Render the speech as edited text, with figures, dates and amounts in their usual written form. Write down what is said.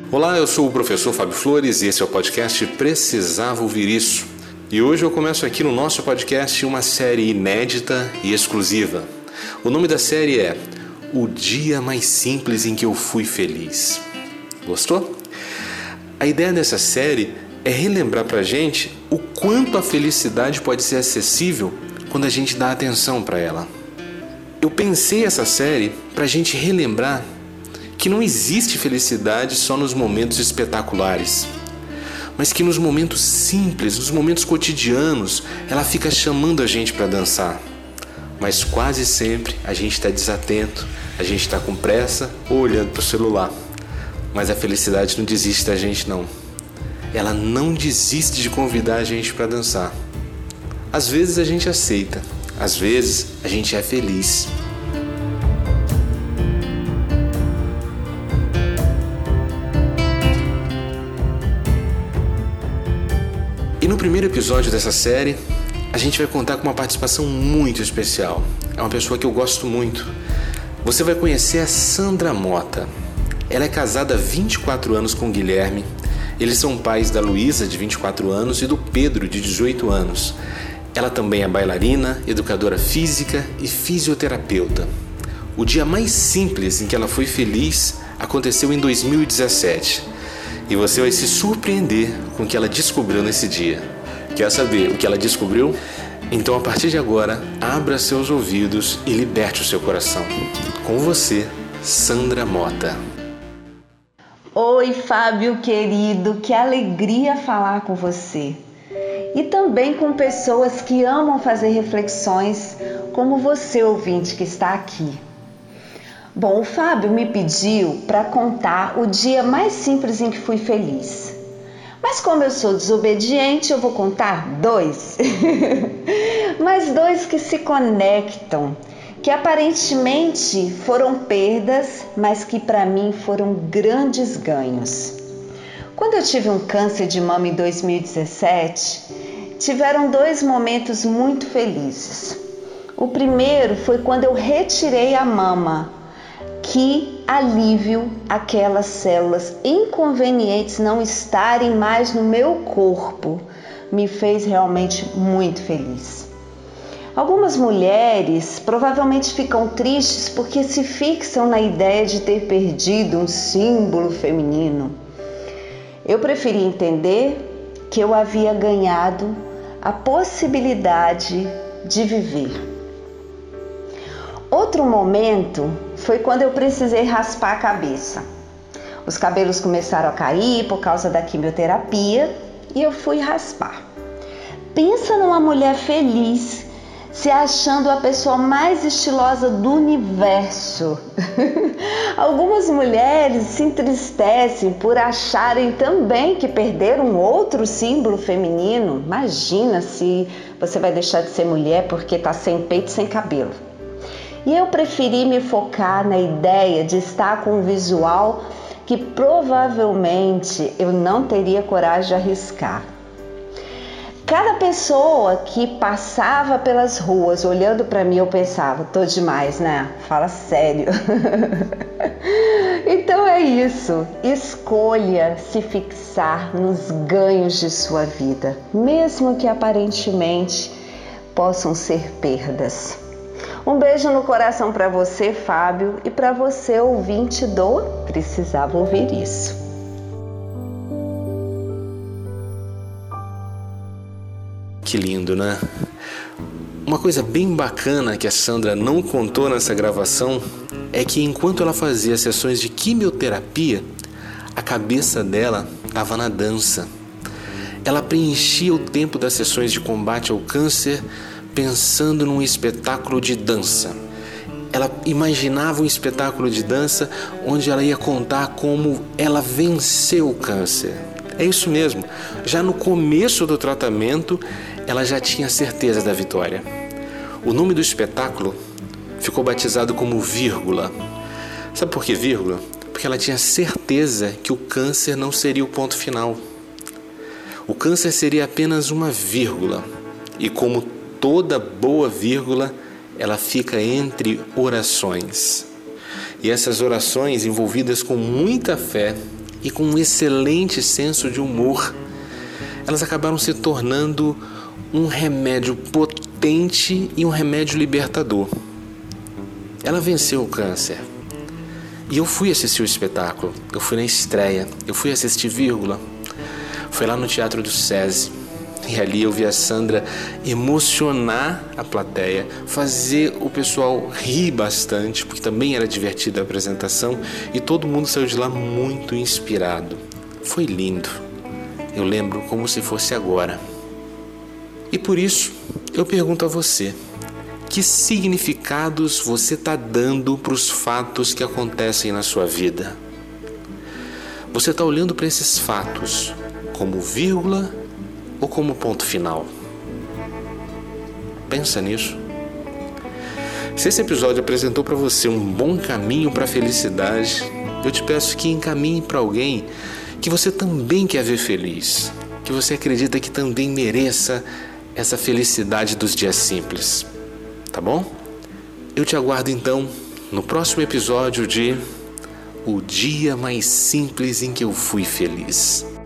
Olá, eu sou o professor Fábio Flores e esse é o podcast Precisava Ouvir Isso. E hoje eu começo aqui no nosso podcast uma série inédita e exclusiva. O nome da série é O Dia Mais Simples em que eu Fui Feliz. Gostou? A ideia dessa série é relembrar pra gente o quanto a felicidade pode ser acessível quando a gente dá atenção para ela. Eu pensei essa série pra gente relembrar que não existe felicidade só nos momentos espetaculares, mas que nos momentos simples, nos momentos cotidianos, ela fica chamando a gente para dançar. Mas quase sempre a gente está desatento, a gente está com pressa ou olhando para o celular. Mas a felicidade não desiste da gente não. Ela não desiste de convidar a gente para dançar. Às vezes a gente aceita, às vezes a gente é feliz. E no primeiro episódio dessa série, a gente vai contar com uma participação muito especial. É uma pessoa que eu gosto muito. Você vai conhecer a Sandra Mota. Ela é casada há 24 anos com o Guilherme. Eles são pais da Luísa, de 24 anos, e do Pedro, de 18 anos. Ela também é bailarina, educadora física e fisioterapeuta. O dia mais simples em que ela foi feliz aconteceu em 2017. E você vai se surpreender com o que ela descobriu nesse dia. Quer saber o que ela descobriu? Então, a partir de agora, abra seus ouvidos e liberte o seu coração. Com você, Sandra Mota. Oi, Fábio querido, que alegria falar com você. E também com pessoas que amam fazer reflexões, como você, ouvinte, que está aqui. Bom, o Fábio me pediu para contar o dia mais simples em que fui feliz. Mas como eu sou desobediente, eu vou contar dois. Mas dois que se conectam, que aparentemente foram perdas, mas que para mim foram grandes ganhos. Quando eu tive um câncer de mama em 2017, tiveram dois momentos muito felizes. O primeiro foi quando eu retirei a mama. Que alívio aquelas células inconvenientes não estarem mais no meu corpo me fez realmente muito feliz. Algumas mulheres provavelmente ficam tristes porque se fixam na ideia de ter perdido um símbolo feminino. Eu preferi entender que eu havia ganhado a possibilidade de viver. Outro momento foi quando eu precisei raspar a cabeça. Os cabelos começaram a cair por causa da quimioterapia e eu fui raspar. Pensa numa mulher feliz, se achando a pessoa mais estilosa do universo. Algumas mulheres se entristecem por acharem também que perderam outro símbolo feminino. Imagina se você vai deixar de ser mulher porque está sem peito e sem cabelo. E eu preferi me focar na ideia de estar com um visual que provavelmente eu não teria coragem de arriscar. Cada pessoa que passava pelas ruas olhando para mim, eu pensava, tô demais, né? Fala sério. Então é isso, escolha se fixar nos ganhos de sua vida, mesmo que aparentemente possam ser perdas. Um beijo no coração para você, Fábio, e para você, ouvinte do Precisava Ouvir Isso. Que lindo, né? Uma coisa bem bacana que a Sandra não contou nessa gravação é que enquanto ela fazia sessões de quimioterapia, a cabeça dela estava na dança. Ela preenchia o tempo das sessões de combate ao câncer pensando num espetáculo de dança. Ela imaginava um espetáculo de dança onde ela ia contar como ela venceu o câncer. É isso mesmo. Já no começo do tratamento, ela já tinha certeza da vitória. O nome do espetáculo ficou batizado como Vírgula. Sabe por que vírgula? Porque ela tinha certeza que o câncer não seria o ponto final. O câncer seria apenas uma vírgula. E como toda boa vírgula, ela fica entre orações. E essas orações, envolvidas com muita fé, e com um excelente senso de humor. Elas acabaram se tornando um remédio potente e um remédio libertador. Ela venceu o câncer. E eu fui assistir o espetáculo, eu fui na estreia, eu fui assistir Vírgula. Foi lá no Teatro do SESI. E ali eu vi a Sandra emocionar a plateia, fazer o pessoal rir bastante, porque também era divertida a apresentação, e todo mundo saiu de lá muito inspirado. Foi lindo. Eu lembro como se fosse agora. E por isso, eu pergunto a você, que significados você está dando para os fatos que acontecem na sua vida? Você está olhando para esses fatos como vírgula ou como ponto final? Pensa nisso. Se esse episódio apresentou para você um bom caminho para a felicidade, eu te peço que encaminhe para alguém que você também quer ver feliz, que você acredita que também mereça essa felicidade dos dias simples. Tá bom? Eu te aguardo então no próximo episódio de O Dia Mais Simples em que eu fui feliz.